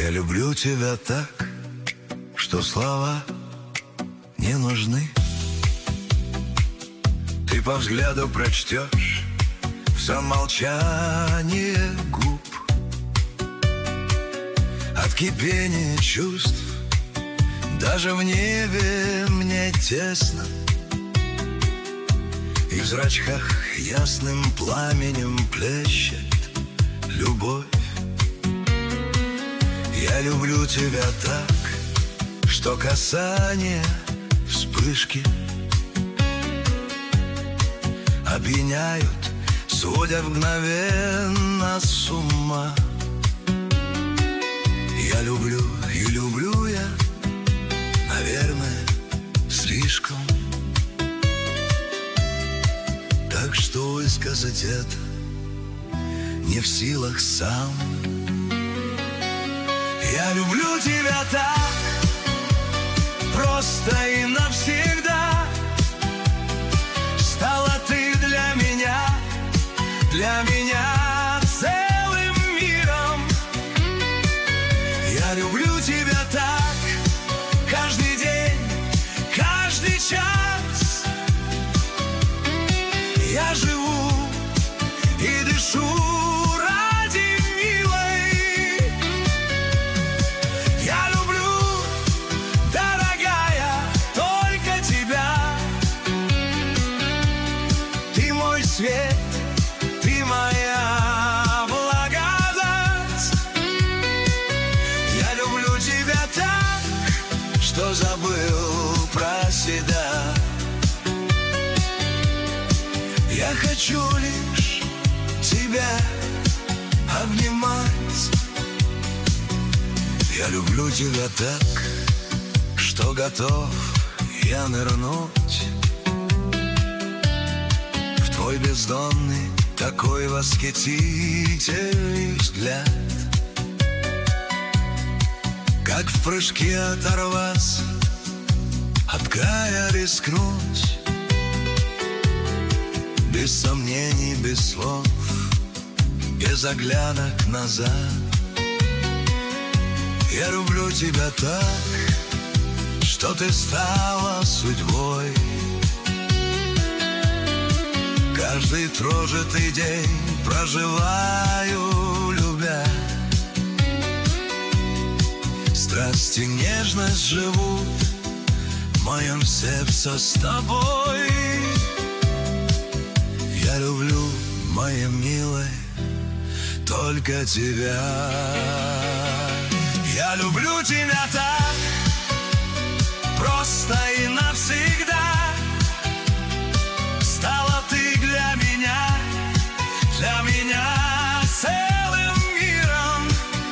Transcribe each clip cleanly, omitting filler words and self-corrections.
Я люблю тебя так, что слова не нужны. Ты по взгляду прочтешь все молчание губ. От кипения чувств даже в небе мне тесно, и в зрачках ясным пламенем плещет любовь. Я люблю тебя так, что касание вспышки опьяняют, сводя мгновенно с ума. Я люблю и люблю я, наверное, слишком. Так что высказать это не в силах сам. Я люблю тебя так, просто и навсегда. Стала ты для меня целым миром. Я люблю тебя так, каждый день, каждый час. Я живу и дышу ради милой. Я люблю, дорогая, только тебя. Ты мой свет, ты моя благодать. Я люблю тебя так, что забыл про себя. Я хочу лишь тебя обнимать. Я люблю тебя так, что готов я нырнуть в твой бездонный, такой восхитительный взгляд. Как в прыжке оторваться, от края рискнуть. Без сомнений, без слов, без оглядок назад. Я люблю тебя так, что ты стала судьбой. Каждый прожитый день проживаю, любя. Страсть и нежность живут в моем сердце с тобой. Я люблю, моя милая, только тебя. Я люблю тебя так, просто и навсегда. Стала ты для меня целым миром.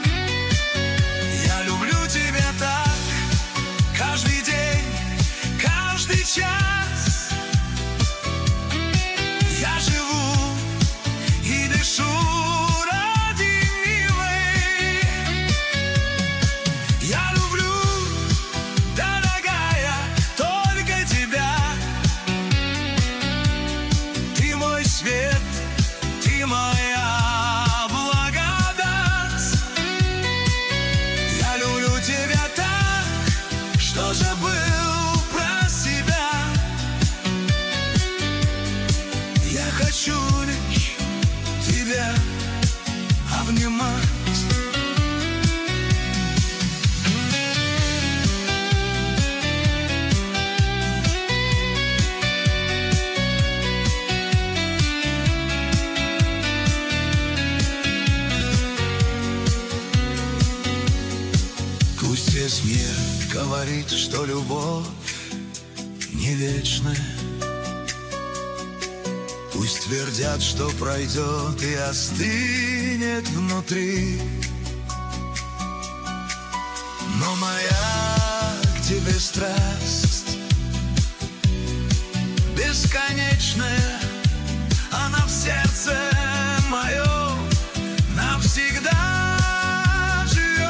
Я люблю тебя так, каждый день, каждый час. Я живу и дышу ради милой. Я люблю, дорогая, только тебя. Ты мой свет, ты моя благодать. Я люблю тебя так, что забыл про себя. Я хочу лишь тебя обнимать. Пусть весь мир говорит, что любовь не вечная. Пусть твердят, что пройдет и остынет внутри. Но моя к тебе страсть бесконечная, она в сердце моем навсегда живет.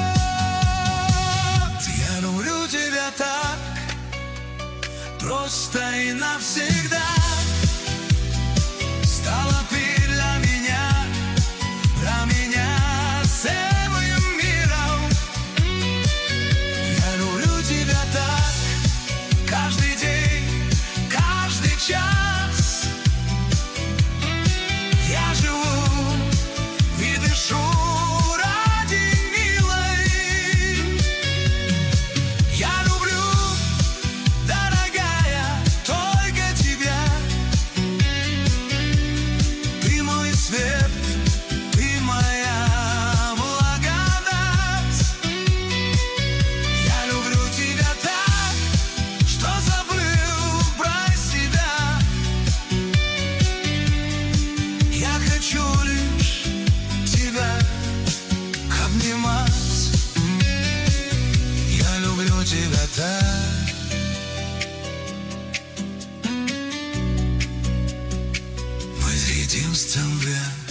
Я люблю тебя так, просто и навсегда. Стала ты для меня целым миром. тебе